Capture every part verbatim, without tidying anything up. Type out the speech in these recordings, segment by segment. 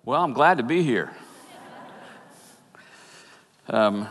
Well, I'm glad to be here. Um,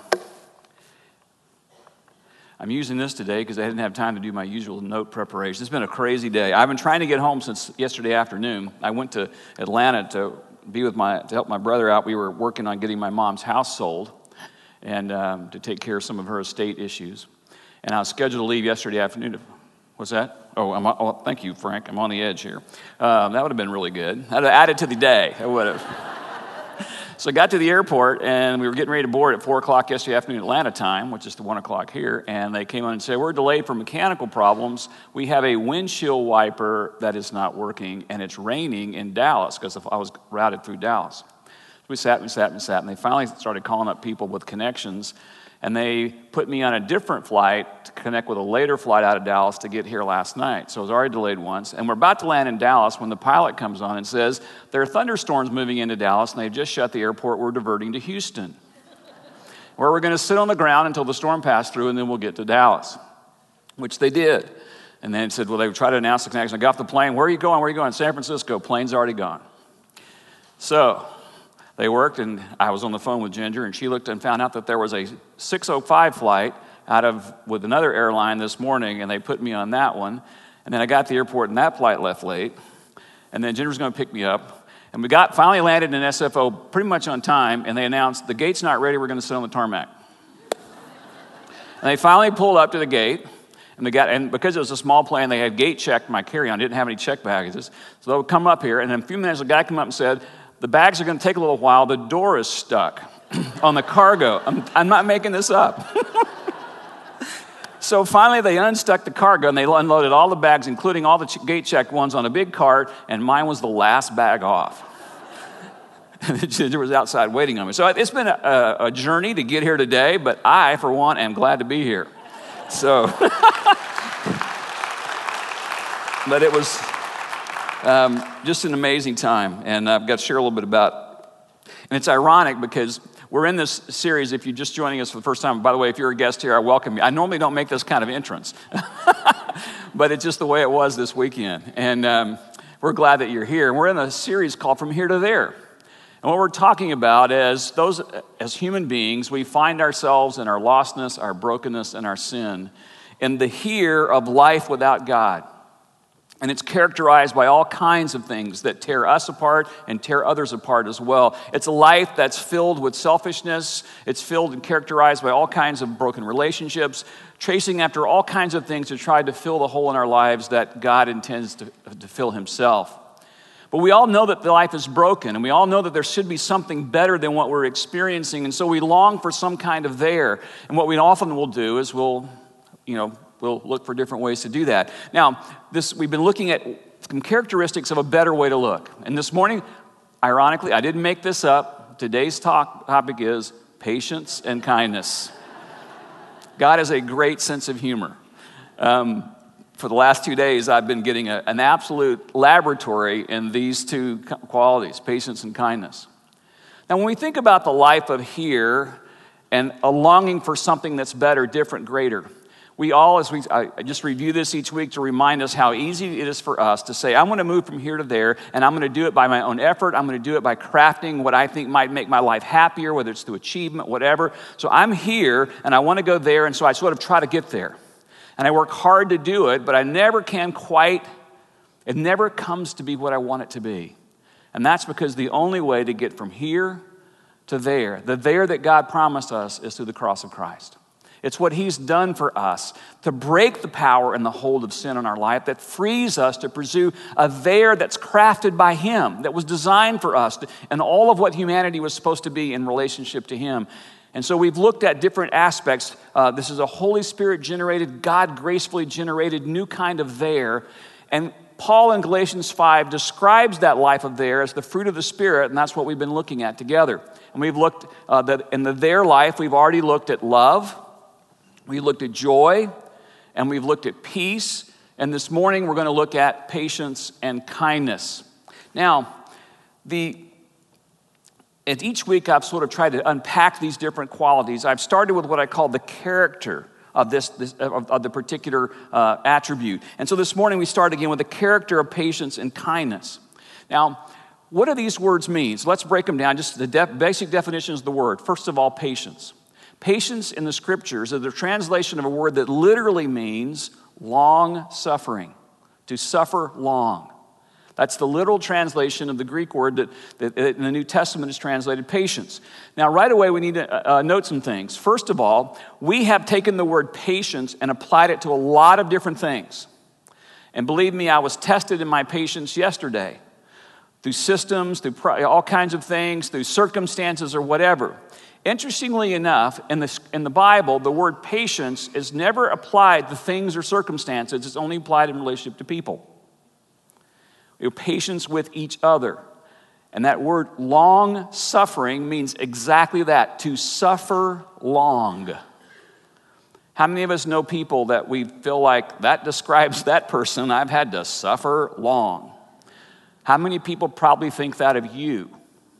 I'm using this today because I didn't have time to do my usual note preparation. It's been a crazy day. I've been trying to get home since yesterday afternoon. I went to Atlanta to be with my to help my brother out. We were working on getting my mom's house sold and um, to take care of some of her estate issues. And I was scheduled to leave yesterday afternoon. What's that? Oh, I'm, oh, thank you, Frank. I'm on the edge here. Um, that would have been really good. I'd have added to the day. I would have. So I got to the airport, and we were getting ready to board at four o'clock yesterday afternoon Atlanta time, which is the one o'clock here, and they came on and said, we're delayed for mechanical problems. We have a windshield wiper that is not working, and it's raining in Dallas, because I was routed through Dallas. We sat and sat and sat, and they finally started calling up people with connections, and they put me on a different flight to connect with a later flight out of Dallas to get here last night. So I was already delayed once. And we're about to land in Dallas when the pilot comes on and says, there are thunderstorms moving into Dallas, and they've just shut the airport. We're diverting to Houston, where we're going to sit on the ground until the storm passed through, and then we'll get to Dallas, which they did. And then it said, well, they would try to announce the connection. I got off the plane. Where are you going? Where are you going? San Francisco. Plane's already gone. So they worked, and I was on the phone with Ginger, and she looked and found out that there was a six oh five flight out of with another airline this morning, and they put me on that one. And then I got to the airport, and that flight left late. And then Ginger was going to pick me up, and we got finally landed in S F O pretty much on time, and they announced, the gate's not ready, we're going to sit on the tarmac. And they finally pulled up to the gate, and they got, and because it was a small plane, they had gate checked my carry-on, didn't have any check baggages. So they would come up here, and in a few minutes, the guy came up and said, the bags are going to take a little while. The door is stuck on the cargo. I'm, I'm not making this up. So finally, they unstuck the cargo, and they unloaded all the bags, including all the ch- gate-checked ones, on a big cart, and mine was the last bag off. Ginger was outside waiting on me. So it's been a, a journey to get here today, but I, for one, am glad to be here. So, but it was Um, just an amazing time, and I've got to share a little bit about, and it's ironic because we're in this series. If you're just joining us for the first time, by the way, if you're a guest here, I welcome you. I normally don't make this kind of entrance, but it's just the way it was this weekend, and um, we're glad that you're here. And we're in a series called From Here to There, and what we're talking about is those, as human beings, we find ourselves in our lostness, our brokenness, and our sin, in the here of life without God. And it's characterized by all kinds of things that tear us apart and tear others apart as well. It's a life that's filled with selfishness. It's filled and characterized by all kinds of broken relationships, chasing after all kinds of things to try to fill the hole in our lives that God intends to, to fill himself. But we all know that the life is broken, and we all know that there should be something better than what we're experiencing, and so we long for some kind of there. And what we often will do is we'll, you know, We'll look for different ways to do that. Now, this we've been looking at some characteristics of a better way to look. And this morning, ironically, I didn't make this up. Today's talk, topic is patience and kindness. God has a great sense of humor. Um, for the last two days, I've been getting a, an absolute laboratory in these two qualities, patience and kindness. Now, when we think about the life of here and a longing for something that's better, different, greater, we all, as we, I just review this each week to remind us how easy it is for us to say, I'm going to move from here to there, and I'm going to do it by my own effort. I'm going to do it by crafting what I think might make my life happier, whether it's through achievement, whatever. So I'm here, and I want to go there, and so I sort of try to get there. And I work hard to do it, but I never can quite, it never comes to be what I want it to be. And that's because the only way to get from here to there, the there that God promised us, is through the cross of Christ. It's what he's done for us to break the power and the hold of sin in our life that frees us to pursue a there that's crafted by him, that was designed for us, to, and all of what humanity was supposed to be in relationship to him. And so we've looked at different aspects. Uh, this is a Holy Spirit-generated, God gracefully generated new kind of there. And Paul in Galatians five describes that life of there as the fruit of the Spirit, and that's what we've been looking at together. And we've looked uh, that in the there life, we've already looked at love. We looked at joy, and we've looked at peace, and this morning we're going to look at patience and kindness. Now, the at each week I've sort of tried to unpack these different qualities. I've started with what I call the character of this, this of, of the particular uh, attribute. And so this morning we start again with the character of patience and kindness. Now, what do these words mean? So let's break them down. Just the def- basic definitions of the word. First of all, patience. Patience in the scriptures is the translation of a word that literally means long suffering, to suffer long. That's the literal translation of the Greek word that, that in the New Testament is translated patience. Now, right away, we need to uh, note some things. First of all, we have taken the word patience and applied it to a lot of different things. And believe me, I was tested in my patience yesterday through systems, through pro- all kinds of things, through circumstances or whatever. Interestingly enough, in the, in the Bible, the word patience is never applied to things or circumstances. It's only applied in relationship to people. Your patience with each other. And that word long suffering means exactly that, to suffer long. How many of us know people that we feel like that describes that person? I've had to suffer long. How many people probably think that of you?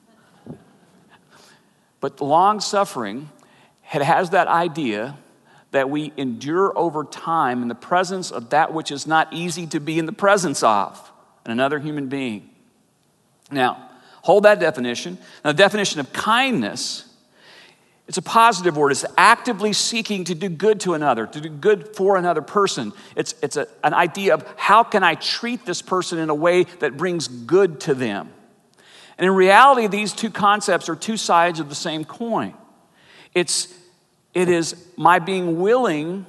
But long suffering it has that idea that we endure over time in the presence of that which is not easy to be in the presence of. Another human being. Now, hold that definition. Now, the definition of kindness, it's a positive word. It's actively seeking to do good to another, to do good for another person. It's, it's a, an idea of how can I treat this person in a way that brings good to them. And in reality, these two concepts are two sides of the same coin. It's, it is my being willing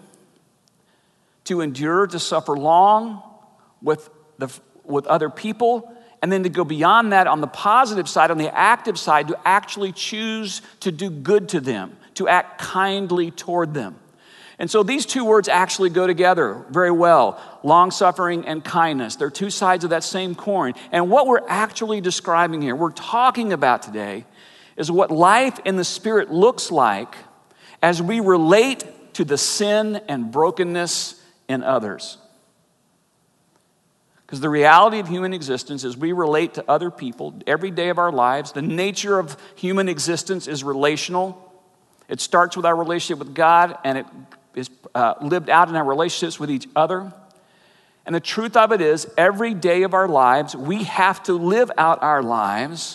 to endure, to suffer long with the with other people, and then to go beyond that on the positive side, on the active side, to actually choose to do good to them, to act kindly toward them. And so these two words actually go together very well, long-suffering and kindness. They're two sides of that same coin. And what we're actually describing here, we're talking about today, is what life in the Spirit looks like as we relate to the sin and brokenness in others. Because the reality of human existence is we relate to other people every day of our lives. The nature of human existence is relational. It starts with our relationship with God, and it is uh, lived out in our relationships with each other. And the truth of it is, every day of our lives, we have to live out our lives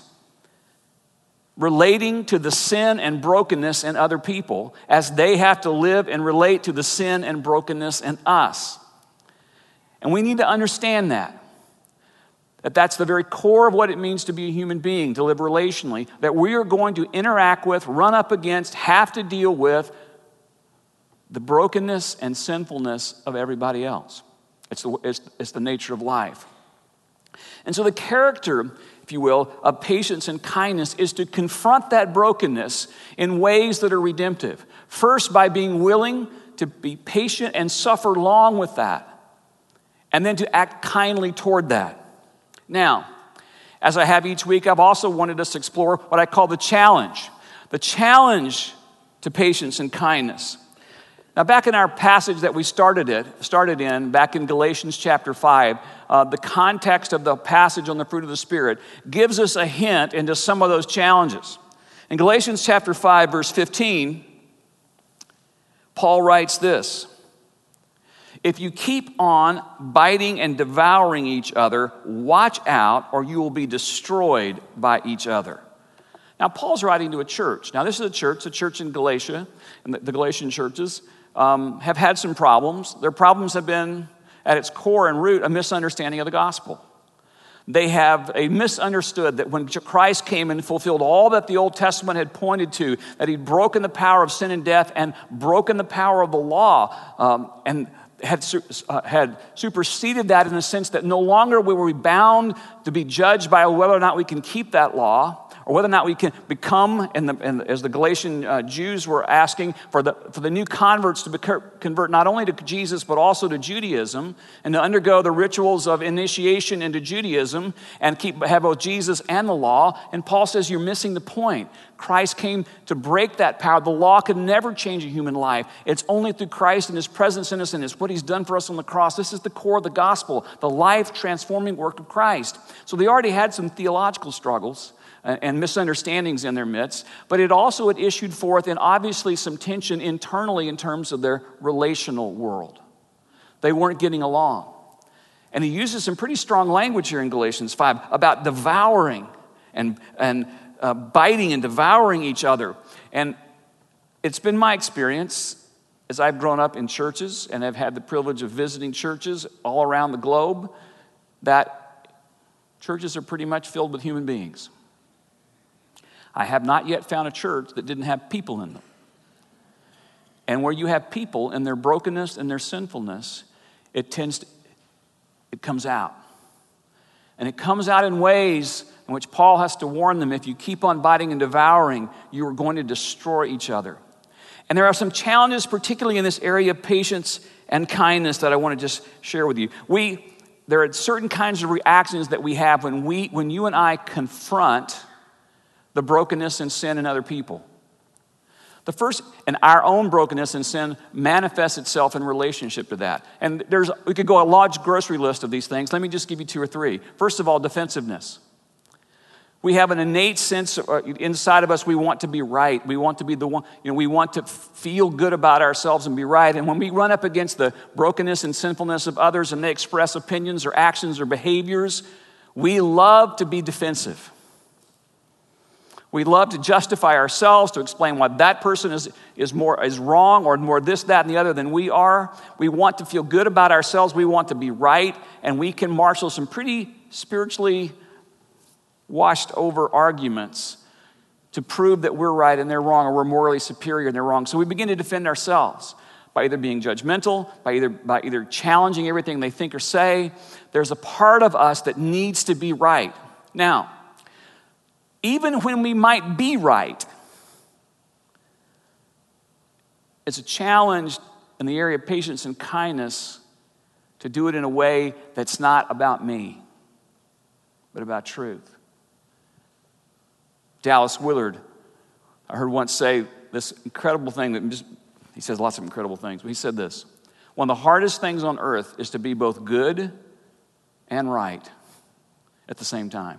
relating to the sin and brokenness in other people as they have to live and relate to the sin and brokenness in us. And we need to understand that. That that's the very core of what it means to be a human being, to live relationally. That we are going to interact with, run up against, have to deal with the brokenness and sinfulness of everybody else. It's the, it's, it's the nature of life. And so the character, if you will, of patience and kindness is to confront that brokenness in ways that are redemptive. First, by being willing to be patient and suffer long with that. And then to act kindly toward that. Now, as I have each week, I've also wanted us to explore what I call the challenge. The challenge to patience and kindness. Now, back in our passage that we started it, started in, back in Galatians chapter five, uh, the context of the passage on the fruit of the Spirit gives us a hint into some of those challenges. In Galatians chapter five, verse fifteen, Paul writes this: if you keep on biting and devouring each other, watch out, or you will be destroyed by each other. Now, Paul's writing to a church. Now, this is a church, a church in Galatia, and the, the Galatian churches um, have had some problems. Their problems have been, at its core and root, a misunderstanding of the gospel. They have a misunderstood that when Christ came and fulfilled all that the Old Testament had pointed to, that he'd broken the power of sin and death and broken the power of the law, um, and had, uh, had superseded that in the sense that no longer were we bound to be judged by whether or not we can keep that law, or whether or not we can become, and, the, and as the Galatian uh, Jews were asking for the for the new converts to be, convert not only to Jesus but also to Judaism, and to undergo the rituals of initiation into Judaism and keep have both Jesus and the law. And Paul says you're missing the point. Christ came to break that power. The law could never change a human life. It's only through Christ and his presence in us and it's what he's done for us on the cross. This is the core of the gospel, the life-transforming work of Christ. So they already had some theological struggles and misunderstandings in their midst, but it also had issued forth in obviously some tension internally in terms of their relational world. They weren't getting along. And he uses some pretty strong language here in Galatians five about devouring and, and uh, biting and devouring each other. And it's been my experience as I've grown up in churches and have had the privilege of visiting churches all around the globe, that churches are pretty much filled with human beings. I have not yet found a church that didn't have people in them. And where you have people in their brokenness and their sinfulness, it tends to, it comes out. And it comes out in ways in which Paul has to warn them, if you keep on biting and devouring, you are going to destroy each other. And there are some challenges, particularly in this area of patience and kindness, that I want to just share with you. We, there are certain kinds of reactions that we have when we, when you and I confront the brokenness and sin in other people. The first, and our own brokenness and sin manifests itself in relationship to that. And there's, we could go a large grocery list of these things. Let me just give you two or three. First of all, defensiveness. We have an innate sense inside of us, we want to be right. We want to be the one, you know, we want to feel good about ourselves and be right. And when we run up against the brokenness and sinfulness of others and they express opinions or actions or behaviors, we love to be defensive. We love to justify ourselves, to explain why that person is, is more is wrong or more this, that, and the other than we are. We want to feel good about ourselves. We want to be right. And we can marshal some pretty spiritually washed over arguments to prove that we're right and they're wrong, or we're morally superior and they're wrong. So we begin to defend ourselves by either being judgmental, by either, by either challenging everything they think or say. There's a part of us that needs to be right. Now, even when we might be right, it's a challenge in the area of patience and kindness to do it in a way that's not about me, but about truth. Dallas Willard, I heard once say this incredible thing that just, he says lots of incredible things, but he said this: one of the hardest things on earth is to be both good and right at the same time.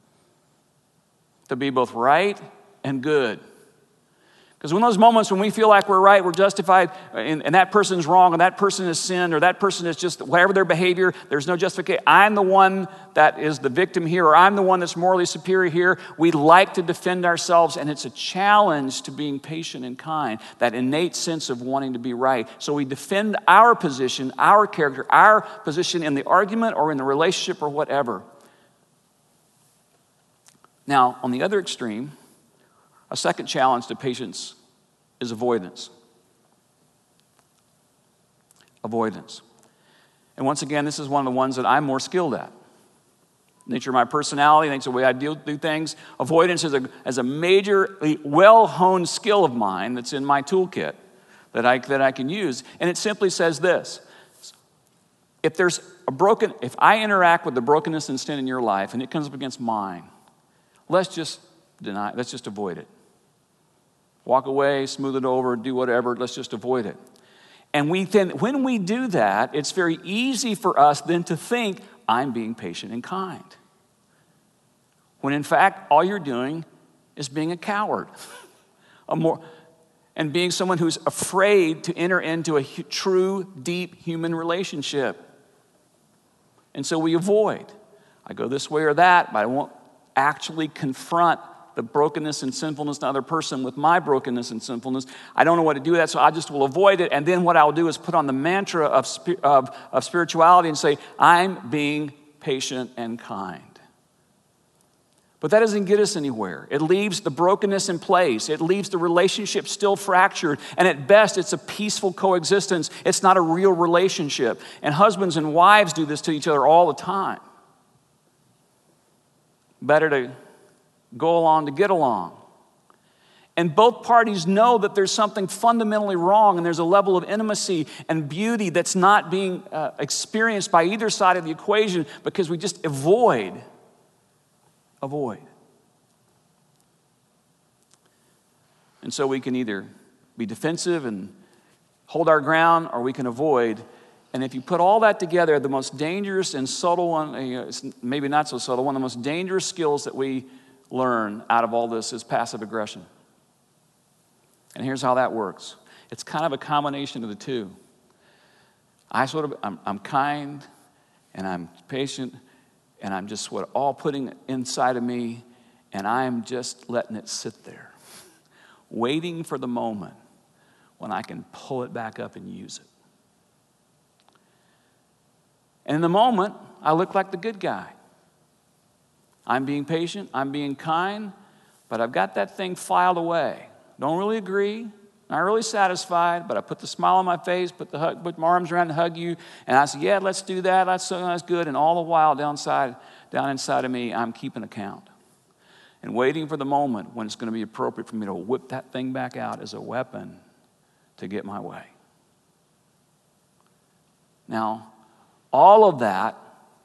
To be both right and good. Because when those moments when we feel like we're right, we're justified, and, and that person's wrong, and that person has sinned, or that person is just, whatever their behavior, there's no justification. I'm the one that is the victim here, or I'm the one that's morally superior here. We like to defend ourselves, and it's a challenge to being patient and kind, that innate sense of wanting to be right. So we defend our position, our character, our position in the argument or in the relationship or whatever. Now, on the other extreme, a second challenge to patience is avoidance. Avoidance. And once again, this is one of the ones that I'm more skilled at. Nature of my personality, nature of the way I do, do things. Avoidance is a, is a major, well-honed skill of mine that's in my toolkit that I, that I can use. And it simply says this: if there's a broken, if I interact with the brokenness and sin in your life and it comes up against mine, let's just deny, let's just avoid it. Walk away, smooth it over, do whatever, let's just avoid it. And we then, when we do that, it's very easy for us then to think, I'm being patient and kind. When in fact, all you're doing is being a coward. a more, and being someone who's afraid to enter into a hu- true, deep human relationship. And so we avoid. I go this way or that, but I won't actually confront the brokenness and sinfulness of another person with my brokenness and sinfulness. I don't know what to do with that, so I just will avoid it. And then what I'll do is put on the mantra of, of, of spirituality and say, I'm being patient and kind. But that doesn't get us anywhere. It leaves the brokenness in place. It leaves the relationship still fractured. And at best, it's a peaceful coexistence. It's not a real relationship. And husbands and wives do this to each other all the time. Better to go along to get along. And both parties know that there's something fundamentally wrong, and there's a level of intimacy and beauty that's not being uh, experienced by either side of the equation because we just avoid, avoid. And so we can either be defensive and hold our ground, or we can avoid. And if you put all that together, the most dangerous and subtle one, uh, maybe not so subtle, one of the most dangerous skills that we learn out of all this is passive aggression. And here's how that works. It's kind of a combination of the two. I sort of, I'm, I'm kind, and I'm patient, and I'm just what all putting inside of me, And I'm just letting it sit there, waiting for the moment when I can pull it back up and use it. And in the moment, I look like the good guy. I'm being patient, I'm being kind, but I've got that thing filed away. Don't really agree, not really satisfied, but I put the smile on my face, put the hug, put my arms around and hug you, and I say, yeah, let's do that, that's, that's good. And all the while, downside, down inside of me, I'm keeping account and waiting for the moment when it's going to be appropriate for me to whip that thing back out as a weapon to get my way. Now, all of that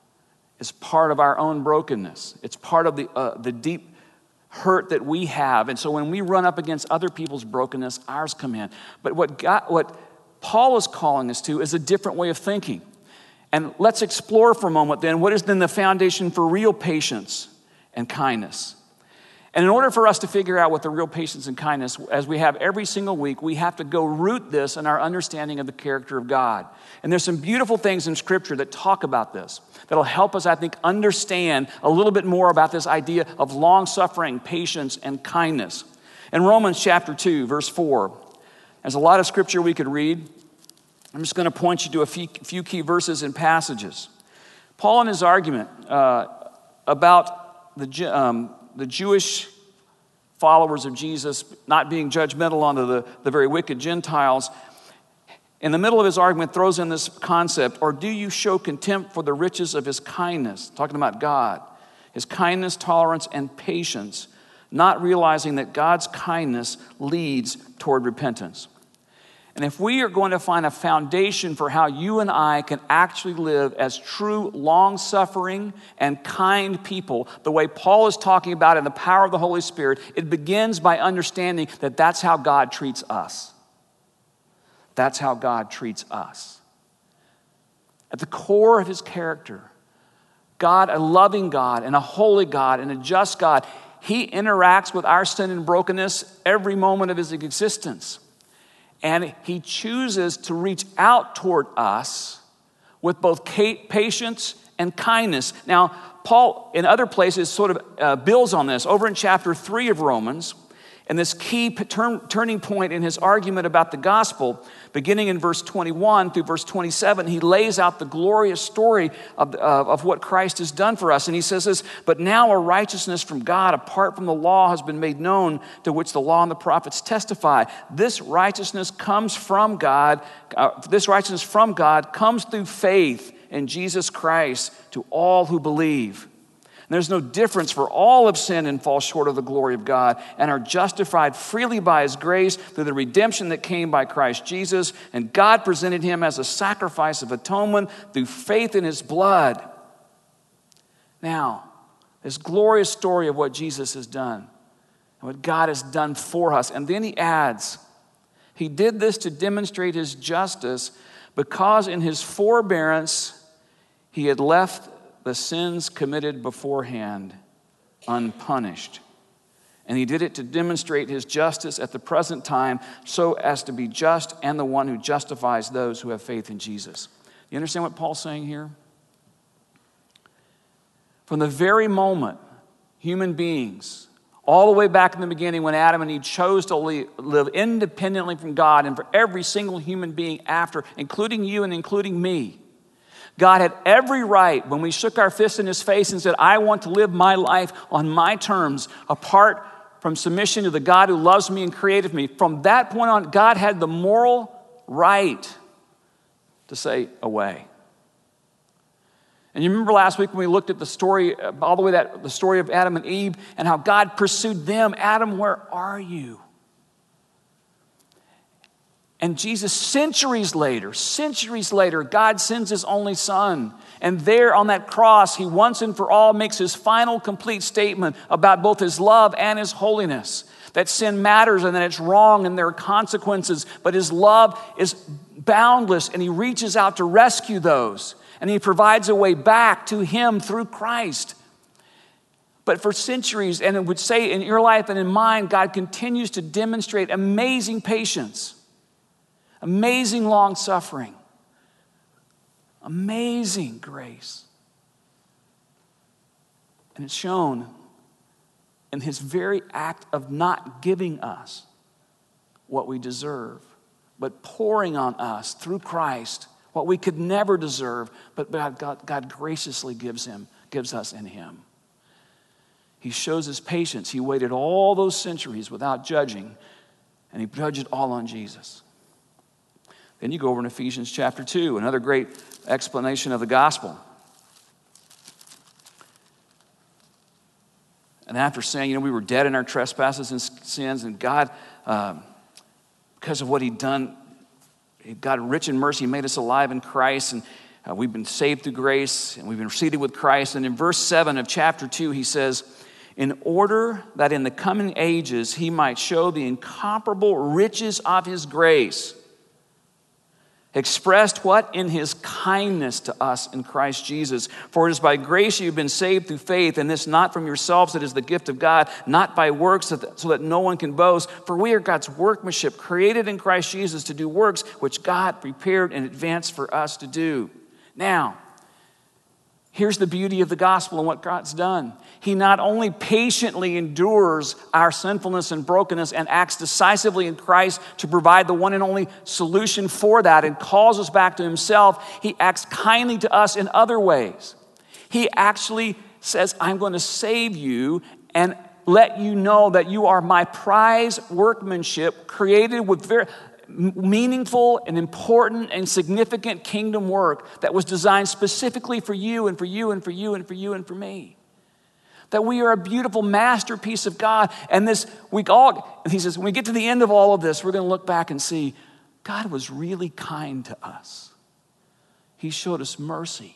is part of our own brokenness. It's part of the uh, the deep hurt that we have. And so when we run up against other people's brokenness, ours come in. But what God, what Paul is calling us to is a different way of thinking. And let's explore for a moment then, what is then the foundation for real patience and kindness? And in order for us to figure out what the real patience and kindness, as we have every single week, we have to go root this in our understanding of the character of God. And there's some beautiful things in Scripture that talk about this, that'll help us, I think, understand a little bit more about this idea of long-suffering, patience, and kindness. In Romans chapter two, verse four, there's a lot of Scripture we could read. I'm just going to point you to a few, few key verses and passages. Paul, in his argument uh, about the um, the Jewish followers of Jesus not being judgmental onto the, the very wicked Gentiles, in the middle of his argument throws in this concept, or do you show contempt for the riches of his kindness, talking about God, his kindness, tolerance, and patience, not realizing that God's kindness leads toward repentance. And if we are going to find a foundation for how you and I can actually live as true, long-suffering, and kind people, the way Paul is talking about in the power of the Holy Spirit, it begins by understanding that that's how God treats us. That's how God treats us. At the core of his character, God, a loving God, and a holy God, and a just God, he interacts with our sin and brokenness every moment of his existence. And he chooses to reach out toward us with both patience and kindness. Now, Paul, in other places, sort of uh, builds on this. Over in chapter three of Romans, and this key turn, turning point in his argument about the gospel, beginning in verse twenty-one through verse twenty-seven, he lays out the glorious story of, of, of what Christ has done for us. And he says this, but now a righteousness from God apart from the law has been made known, to which the law and the prophets testify. This righteousness comes from God. Uh, this righteousness from God comes through faith in Jesus Christ to all who believe. There's no difference, for all have sinned and fall short of the glory of God and are justified freely by his grace through the redemption that came by Christ Jesus. And God presented him as a sacrifice of atonement through faith in his blood. Now, this glorious story of what Jesus has done and what God has done for us. And then he adds, he did this to demonstrate his justice, because in his forbearance he had left the sins committed beforehand unpunished. And he did it to demonstrate his justice at the present time, so as to be just and the one who justifies those who have faith in Jesus. You understand what Paul's saying here? From the very moment human beings, all the way back in the beginning when Adam and Eve chose to live independently from God, and for every single human being after, including you and including me, God had every right when we shook our fist in his face and said, I want to live my life on my terms, apart from submission to the God who loves me and created me. From that point on, God had the moral right to say, away. And you remember last week when we looked at the story, all the way that the story of Adam and Eve, and how God pursued them. Adam, where are you? And Jesus, centuries later, centuries later, God sends his only son. And there on that cross, he once and for all makes his final complete statement about both his love and his holiness. That sin matters and that it's wrong and there are consequences. But his love is boundless, and he reaches out to rescue those. And he provides a way back to him through Christ. But for centuries, and it would say in your life and in mine, God continues to demonstrate amazing patience. Amazing long-suffering. Amazing grace. And it's shown in his very act of not giving us what we deserve, but pouring on us through Christ what we could never deserve, but God, God, God graciously gives him, gives us in him. He shows his patience. He waited all those centuries without judging, and he judged it all on Jesus. Then you go over in Ephesians chapter two, another great explanation of the gospel. And after saying, you know, we were dead in our trespasses and sins, and God, um, because of what he'd done, God, rich in mercy, made us alive in Christ, and uh, we've been saved through grace, and we've been seated with Christ. And in verse seven of chapter two, he says, in order that in the coming ages he might show the incomparable riches of his grace, expressed what? In his kindness to us in Christ Jesus. For it is by grace you've been saved through faith, and this not from yourselves, it is the gift of God, not by works, so that, so that no one can boast. For we are God's workmanship, created in Christ Jesus to do works which God prepared in advance for us to do. Now, here's the beauty of the gospel and what God's done. He not only patiently endures our sinfulness and brokenness and acts decisively in Christ to provide the one and only solution for that and calls us back to himself, he acts kindly to us in other ways. He actually says, I'm going to save you and let you know that you are my prize workmanship, created with very meaningful and important and significant kingdom work that was designed specifically for you and for you and for you and for you and for me. That we are a beautiful masterpiece of God. And this, we all, he says, when we get to the end of all of this, we're going to look back and see God was really kind to us. He showed us mercy.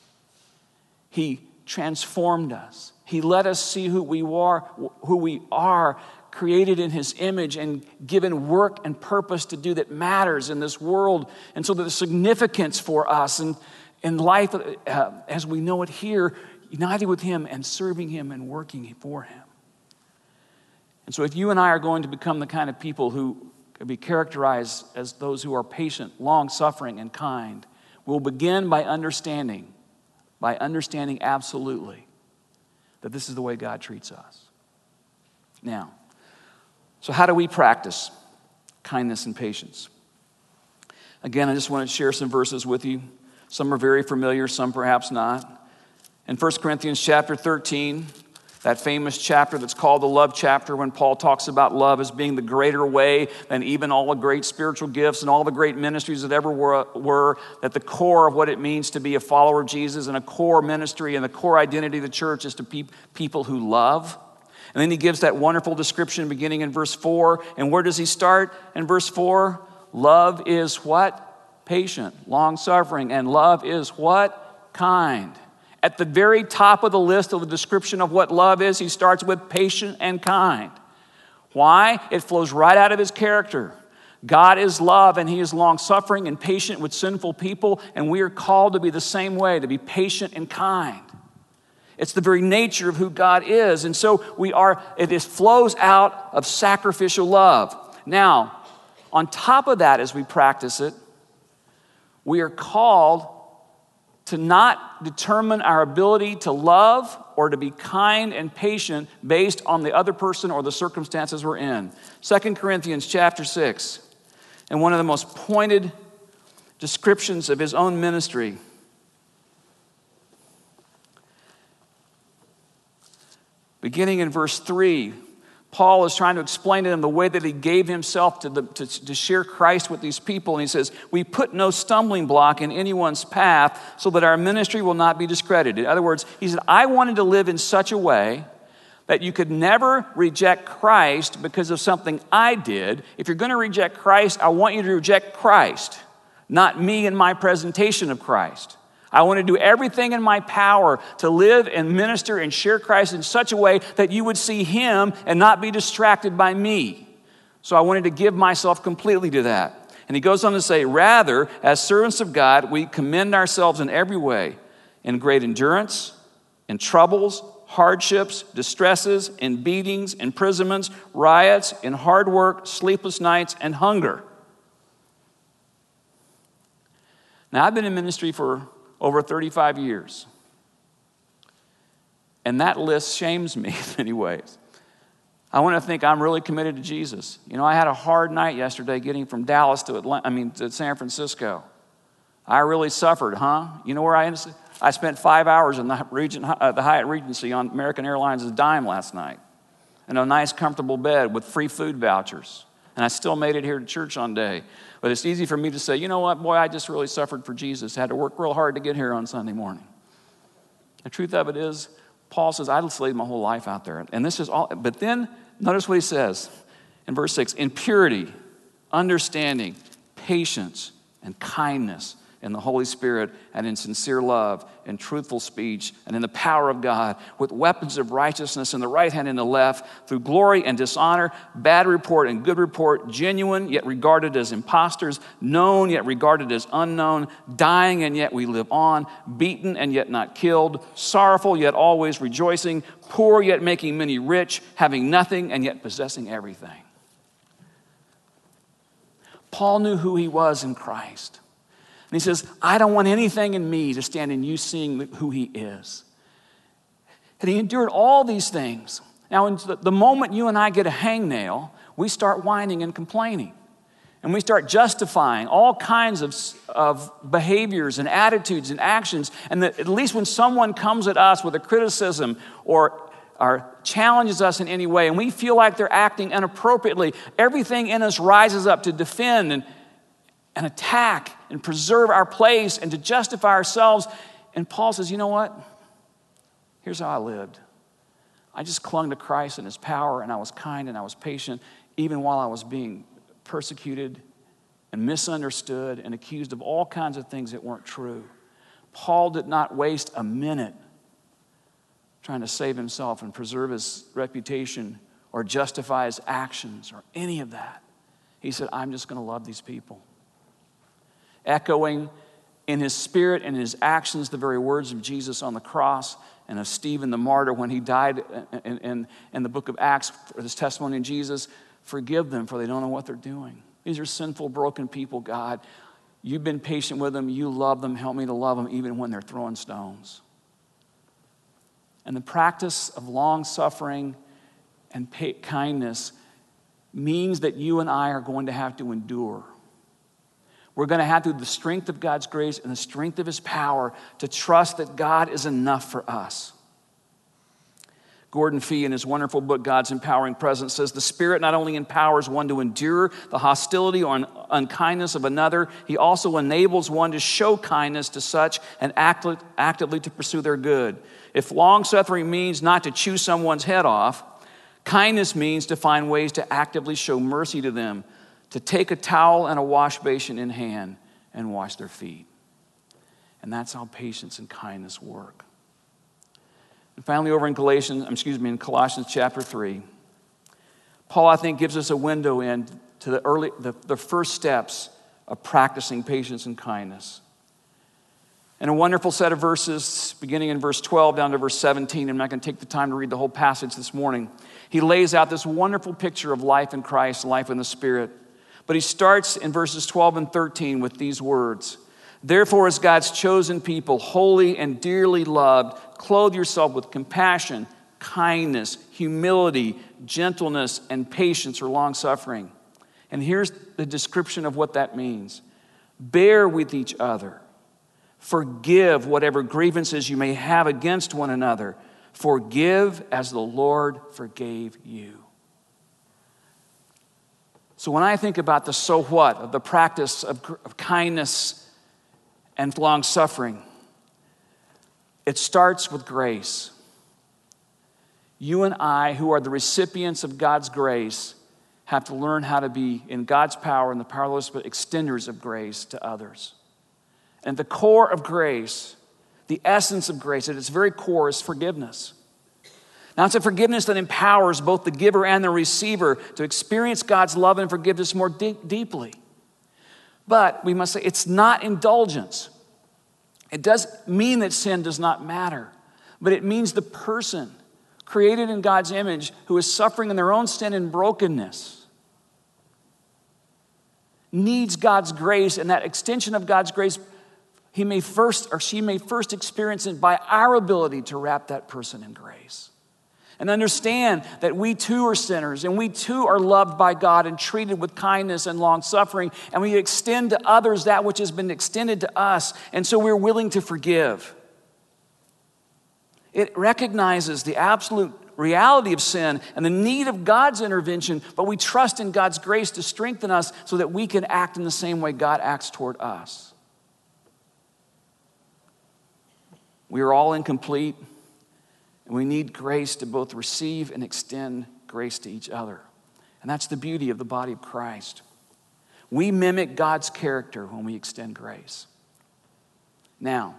He transformed us. He let us see who we are, who we are, created in his image and given work and purpose to do that matters in this world. And so there's significance for us and in life uh, as we know it here, united with him and serving him and working for him. And so if you and I are going to become the kind of people who can be characterized as those who are patient, long-suffering, and kind, we'll begin by understanding, by understanding absolutely that this is the way God treats us. Now, so how do we practice kindness and patience? Again, I just want to share some verses with you. Some are very familiar, some perhaps not. In First Corinthians chapter thirteen, that famous chapter that's called the love chapter, when Paul talks about love as being the greater way than even all the great spiritual gifts and all the great ministries that ever were, were, that the core of what it means to be a follower of Jesus and a core ministry and the core identity of the church is to pe- people who love. And then he gives that wonderful description beginning in verse four. And where does he start in verse four? Love is what? Patient, long-suffering. And love is what? Kind. At the very top of the list of the description of what love is, he starts with patient and kind. Why? It flows right out of his character. God is love, and he is long-suffering and patient with sinful people, and we are called to be the same way, to be patient and kind. It's the very nature of who God is. And so we are, it is, flows out of sacrificial love. Now, on top of that, as we practice it, we are called to not determine our ability to love or to be kind and patient based on the other person or the circumstances we're in. Second Corinthians chapter six, and one of the most pointed descriptions of his own ministry. Beginning in verse three, Paul is trying to explain to them the way that he gave himself to, the, to, to share Christ with these people. And he says, we put no stumbling block in anyone's path so that our ministry will not be discredited. In other words, he said, I wanted to live in such a way that you could never reject Christ because of something I did. If you're going to reject Christ, I want you to reject Christ, not me and my presentation of Christ. I want to do everything in my power to live and minister and share Christ in such a way that you would see him and not be distracted by me. So I wanted to give myself completely to that. And he goes on to say, rather, as servants of God, we commend ourselves in every way, in great endurance, in troubles, hardships, distresses, in beatings, imprisonments, riots, in hard work, sleepless nights, and hunger. Now, I've been in ministry for over thirty-five years. And that list shames me in many ways. I want to think I'm really committed to Jesus. You know, I had a hard night yesterday getting from Dallas to Atlanta, I mean to San Francisco. I really suffered, huh? You know where I ended? I spent five hours in the, Regent, uh, the Hyatt Regency on American Airlines' dime last night in a nice, comfortable bed with free food vouchers. And I still made it here to church on day. But it's easy for me to say, you know what, boy, I just really suffered for Jesus. Had to work real hard to get here on Sunday morning. The truth of it is, Paul says, I just laid my whole life out there. And this is all, but then notice what he says in verse six, in purity, understanding, patience, and kindness, in the Holy Spirit, and in sincere love, in truthful speech, and in the power of God, with weapons of righteousness in the right hand and the left, through glory and dishonor, bad report and good report, genuine yet regarded as impostors, known yet regarded as unknown, dying and yet we live on, beaten and yet not killed, sorrowful yet always rejoicing, poor yet making many rich, having nothing and yet possessing everything. Paul knew who he was in Christ. And he says, I don't want anything in me to stand in you seeing who he is. And he endured all these things. Now, in the moment you and I get a hangnail, we start whining and complaining. And we start justifying all kinds of, of behaviors and attitudes and actions. And that at least when someone comes at us with a criticism or, or challenges us in any way, and we feel like they're acting inappropriately, everything in us rises up to defend and and attack and preserve our place and to justify ourselves. And Paul says, you know what? Here's how I lived. I just clung to Christ and his power, and I was kind and I was patient, even while I was being persecuted and misunderstood and accused of all kinds of things that weren't true. Paul did not waste a minute trying to save himself and preserve his reputation or justify his actions or any of that. He said, I'm just going to love these people. Echoing in his spirit and his actions the very words of Jesus on the cross and of Stephen the martyr when he died in, in, in the book of Acts for his testimony in Jesus. Forgive them, for they don't know what they're doing. These are sinful, broken people, God. You've been patient with them. You love them. Help me to love them even when they're throwing stones. And the practice of long-suffering and kindness means that you and I are going to have to endure. We're going to have, through the strength of God's grace and the strength of his power, to trust that God is enough for us. Gordon Fee, in his wonderful book, God's Empowering Presence, says, the Spirit not only empowers one to endure the hostility or unkindness of another, he also enables one to show kindness to such and act, actively to pursue their good. If long-suffering means not to chew someone's head off, kindness means to find ways to actively show mercy to them, to take a towel and a wash basin in hand and wash their feet. And that's how patience and kindness work. And finally, over in Galatians, excuse me, in Colossians chapter three, Paul, I think, gives us a window in to the early, the, the first steps of practicing patience and kindness. And a wonderful set of verses, beginning in verse twelve down to verse seventeen. I'm not going to take the time to read the whole passage this morning. He lays out this wonderful picture of life in Christ, life in the Spirit. But he starts in verses twelve and thirteen with these words. Therefore, as God's chosen people, holy and dearly loved, clothe yourself with compassion, kindness, humility, gentleness, and patience or long-suffering. And here's the description of what that means. Bear with each other. Forgive whatever grievances you may have against one another. Forgive as the Lord forgave you. So when I think about the so what of the practice of, of kindness and long-suffering, it starts with grace. You and I, who are the recipients of God's grace, have to learn how to be, in God's power and the power of the Holy Spirit, extenders of grace to others. And the core of grace, the essence of grace, at its very core is forgiveness. Now, it's a forgiveness that empowers both the giver and the receiver to experience God's love and forgiveness more deep, deeply. But we must say it's not indulgence. It does mean that sin does not matter, but it means the person created in God's image who is suffering in their own sin and brokenness needs God's grace, and that extension of God's grace, he may first or she may first experience it by our ability to wrap that person in grace. And understand that we too are sinners, and we too are loved by God and treated with kindness and long-suffering, and we extend to others that which has been extended to us, and so we're willing to forgive. It recognizes the absolute reality of sin and the need of God's intervention, but we trust in God's grace to strengthen us so that we can act in the same way God acts toward us. We are all incomplete, and we need grace to both receive and extend grace to each other. And that's the beauty of the body of Christ. We mimic God's character when we extend grace. Now,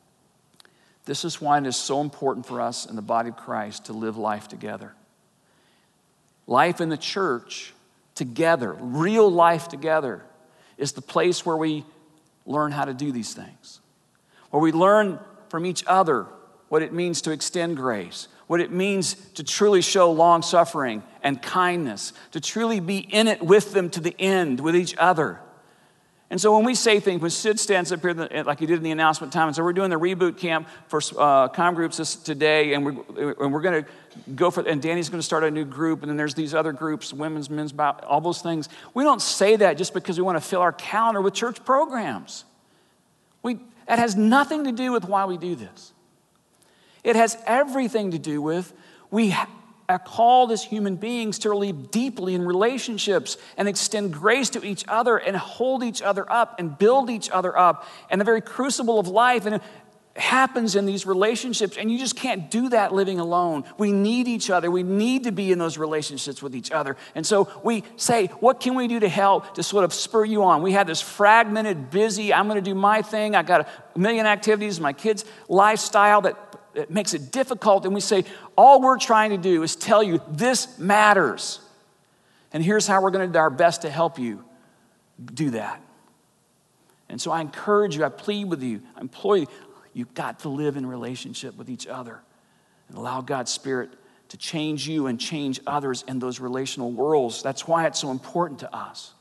this is why it is so important for us in the body of Christ to live life together. Life in the church together, real life together, is the place where we learn how to do these things. Where we learn from each other what it means to extend grace, what it means to truly show long-suffering and kindness, to truly be in it with them to the end, with each other. And so when we say things, when Sid stands up here like he did in the announcement time, and so we're doing the reboot camp for uh, comm groups this, today, and we're, and we're going to go for, and Danny's going to start a new group, and then there's these other groups, women's, men's, all those things. We don't say that just because we want to fill our calendar with church programs. We, that has nothing to do with why we do this. It has everything to do with we are called as human beings to live deeply in relationships and extend grace to each other and hold each other up and build each other up. And the very crucible of life and it happens in these relationships, and you just can't do that living alone. We need each other. We need to be in those relationships with each other. And so we say, what can we do to help to sort of spur you on? We have this fragmented, busy, I'm going to do my thing. I got a million activities, my kids' lifestyle that it makes it difficult, and we say, all we're trying to do is tell you this matters. And here's how we're going to do our best to help you do that. And so I encourage you, I plead with you, I implore you, you've got to live in relationship with each other and allow God's Spirit to change you and change others in those relational worlds. That's why it's so important to us.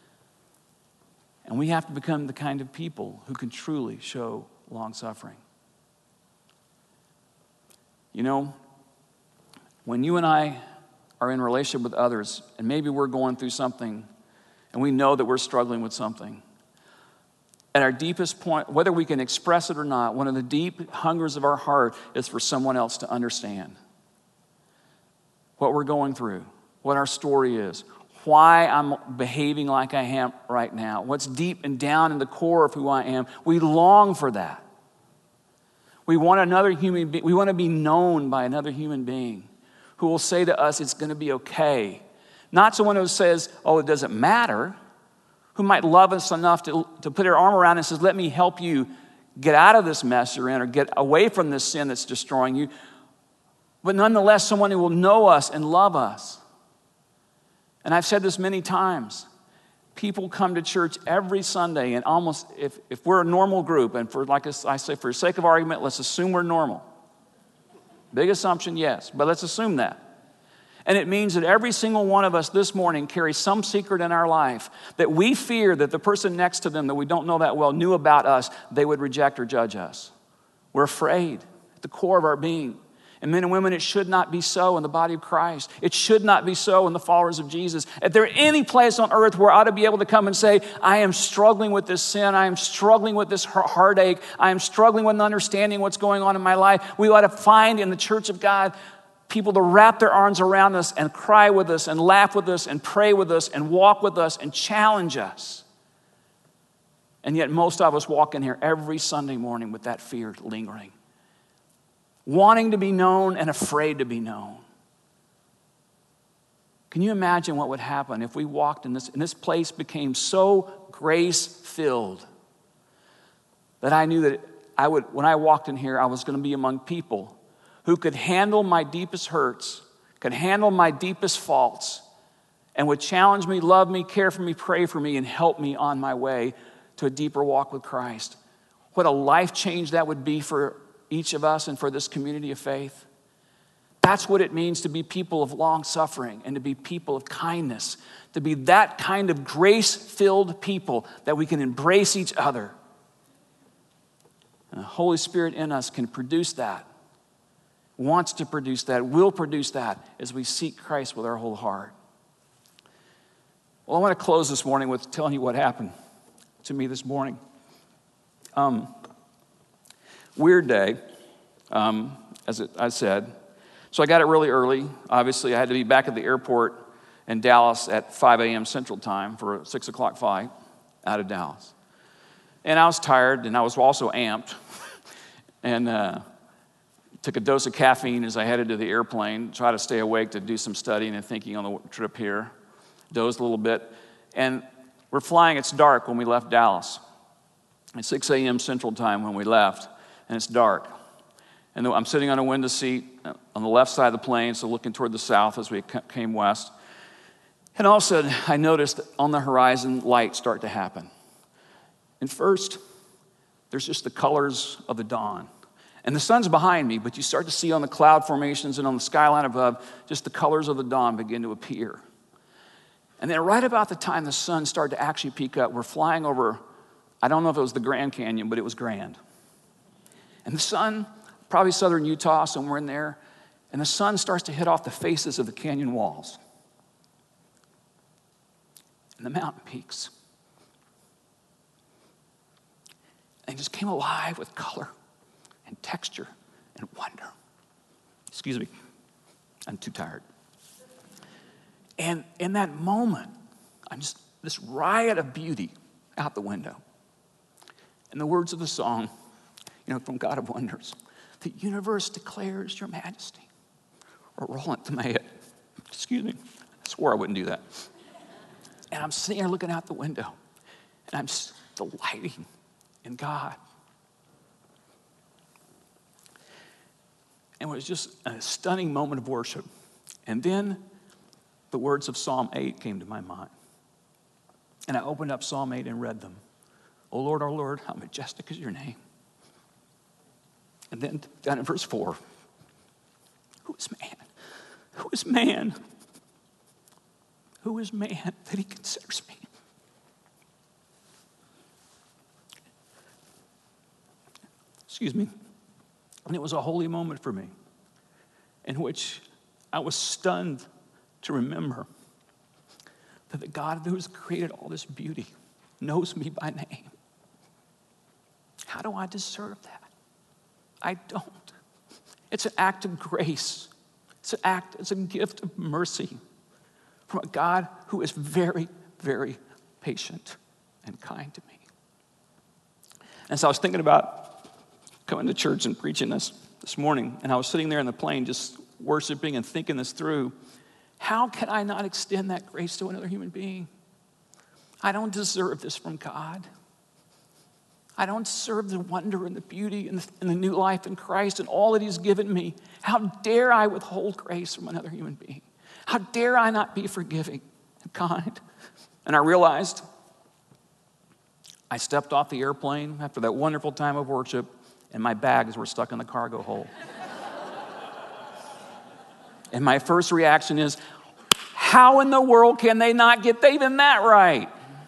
And we have to become the kind of people who can truly show long-suffering. You know, when you and I are in relationship with others, and maybe we're going through something, and we know that we're struggling with something, at our deepest point, whether we can express it or not, one of the deep hungers of our heart is for someone else to understand what we're going through, what our story is, why I'm behaving like I am right now, what's deep and down in the core of who I am. We long for that. We want another human being, we want to be known by another human being who will say to us, it's going to be okay. Not someone who says, oh, it doesn't matter, who might love us enough to, to put their arm around us and says, let me help you get out of this mess you're in or get away from this sin that's destroying you. But nonetheless, someone who will know us and love us. And I've said this many times. People come to church every Sunday, and almost, if, if we're a normal group, and for like I say, for the sake of argument, let's assume we're normal. Big assumption, yes, but let's assume that. And it means that every single one of us this morning carries some secret in our life that we fear that the person next to them that we don't know that well knew about us, they would reject or judge us. We're afraid at the core of our being. And men and women, it should not be so in the body of Christ. It should not be so in the followers of Jesus. If there any place on earth where I ought to be able to come and say, I am struggling with this sin, I am struggling with this heartache, I am struggling with understanding what's going on in my life, we ought to find in the church of God people to wrap their arms around us and cry with us and laugh with us and pray with us and walk with us and challenge us. And yet most of us walk in here every Sunday morning with that fear lingering. Wanting to be known and afraid to be known. Can you imagine what would happen if we walked in this, and this place became so grace-filled that I knew that I would, when I walked in here, I was going to be among people who could handle my deepest hurts, could handle my deepest faults, and would challenge me, love me, care for me, pray for me, and help me on my way to a deeper walk with Christ. What a life change that would be for each of us and for this community of faith. That's what it means to be people of long suffering and to be people of kindness, to be that kind of grace-filled people that we can embrace each other. And the Holy Spirit in us can produce that. wants to produce that, will produce that as we seek Christ with our whole heart. Well, I want to close this morning with telling you what happened to me this morning. Um, weird day, um, as it, I said. So I got it really early. Obviously, I had to be back at the airport in Dallas at five a.m. Central Time for a six o'clock flight out of Dallas. And I was tired, and I was also amped. and uh, took a dose of caffeine as I headed to the airplane, try to stay awake to do some studying and thinking on the trip here. Dozed a little bit. And we're flying, it's dark when we left Dallas. It's six a.m. Central Time when we left, and it's dark. And I'm sitting on a window seat on the left side of the plane, so looking toward the south as we came west. And all of a sudden, I noticed on the horizon, lights start to happen. And first, there's just the colors of the dawn. And the sun's behind me, but you start to see on the cloud formations and on the skyline above, just the colors of the dawn begin to appear. And then right about the time the sun started to actually peak up, we're flying over, I don't know if it was the Grand Canyon, but it was grand. And the sun, probably southern Utah, somewhere in there, and the sun starts to hit off the faces of the canyon walls and the mountain peaks. And it just came alive with color and texture and wonder. Excuse me, I'm too tired. And in that moment, I'm just this riot of beauty out the window. And the words of the song, you know, from God of Wonders, the universe declares your majesty. Or Roland Tamaya, excuse me, I swore I wouldn't do that. And I'm sitting there looking out the window, and I'm just delighting in God. And it was just a stunning moment of worship. And then the words of Psalm eight came to my mind. And I opened up Psalm eight and read them. O Lord, our Lord, how majestic is your name. And then down in verse four, who is man? Who is man? Who is man that he considers me? Excuse me. And it was a holy moment for me in which I was stunned to remember that the God who has created all this beauty knows me by name. How do I deserve that? I don't. It's an act of grace. It's an act, it's a gift of mercy from a God who is very, very patient and kind to me. And so I was thinking about coming to church and preaching this this morning, and I was sitting there in the plane just worshiping and thinking this through. How can I not extend that grace to another human being? I don't deserve this from God. I don't deserve the wonder and the beauty and the, and the new life in Christ and all that he's given me. How dare I withhold grace from another human being? How dare I not be forgiving and kind? And I realized I stepped off the airplane after that wonderful time of worship, and my bags were stuck in the cargo hold. And my first reaction is, how in the world can they not get even that right?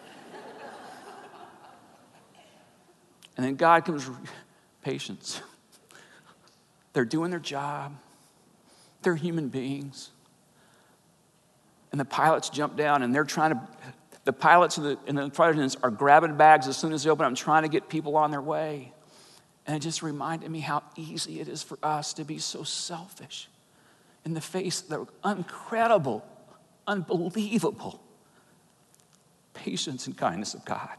And then God comes, patience. They're doing their job. They're human beings. And the pilots jump down, and they're trying to, the pilots and the, and the flight attendants are grabbing bags as soon as they open up and trying to get people on their way. And it just reminded me how easy it is for us to be so selfish in the face of the incredible, unbelievable patience and kindness of God.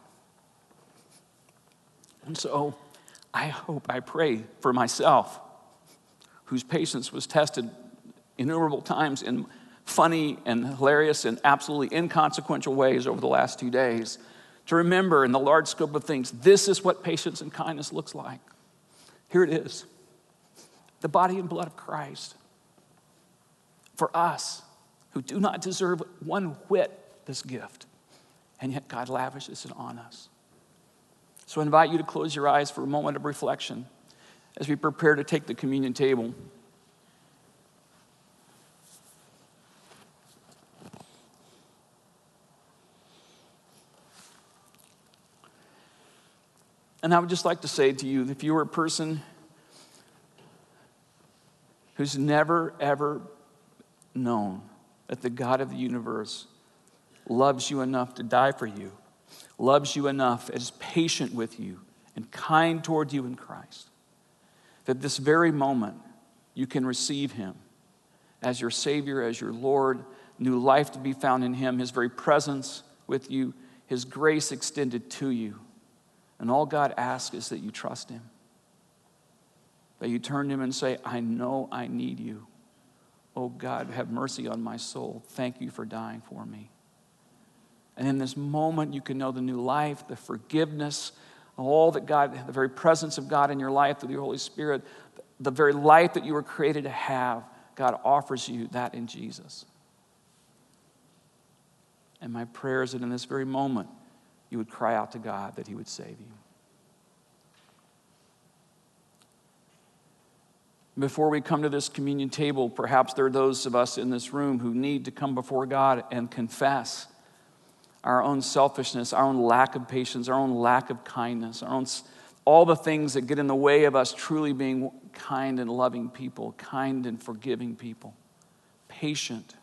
And so I hope, I pray for myself, whose patience was tested innumerable times in funny and hilarious and absolutely inconsequential ways over the last two days, to remember in the large scope of things, this is what patience and kindness looks like. Here it is, the body and blood of Christ. For us, who do not deserve one whit this gift, and yet God lavishes it on us. So I invite you to close your eyes for a moment of reflection as we prepare to take the communion table. And I would just like to say to you, if you are a person who's never, ever known that the God of the universe loves you enough to die for you, loves you enough, is patient with you, and kind toward you in Christ, that this very moment you can receive him as your Savior, as your Lord, new life to be found in him, his very presence with you, his grace extended to you. And all God asks is that you trust him, that you turn to him and say, I know I need you. Oh God, have mercy on my soul. Thank you for dying for me. And in this moment, you can know the new life, the forgiveness, all that God, the very presence of God in your life through the Holy Spirit, the very life that you were created to have. God offers you that in Jesus. And my prayer is that in this very moment, you would cry out to God that he would save you. Before we come to this communion table, perhaps there are those of us in this room who need to come before God and confess our own selfishness, our own lack of patience, our own lack of kindness, our own, all the things that get in the way of us truly being kind and loving people, kind and forgiving people, patient.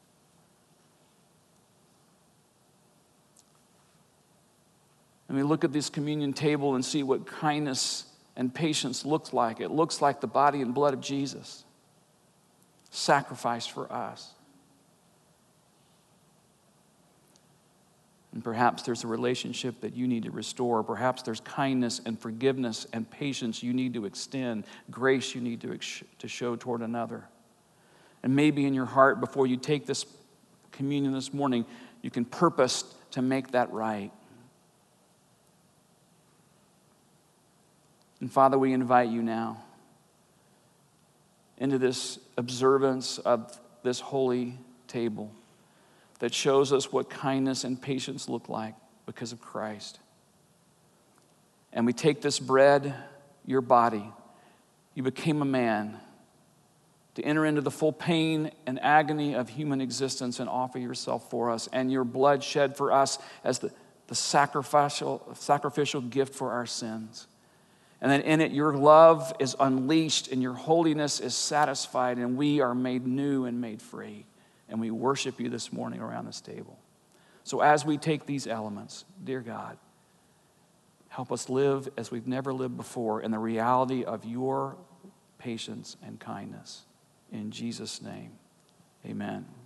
And we look at this communion table and see what kindness and patience looks like. It looks like the body and blood of Jesus, sacrificed for us. And perhaps there's a relationship that you need to restore. Perhaps there's kindness and forgiveness and patience you need to extend, grace you need to, ex- to show toward another. And maybe in your heart, before you take this communion this morning, you can purpose to make that right. And Father, we invite you now into this observance of this holy table that shows us what kindness and patience look like because of Christ. And we take this bread, your body. You became a man to enter into the full pain and agony of human existence and offer yourself for us, and your blood shed for us as the, the sacrificial, sacrificial gift for our sins. And then in it, your love is unleashed and your holiness is satisfied, and we are made new and made free. And we worship you this morning around this table. So as we take these elements, dear God, help us live as we've never lived before in the reality of your patience and kindness. In Jesus' name, amen.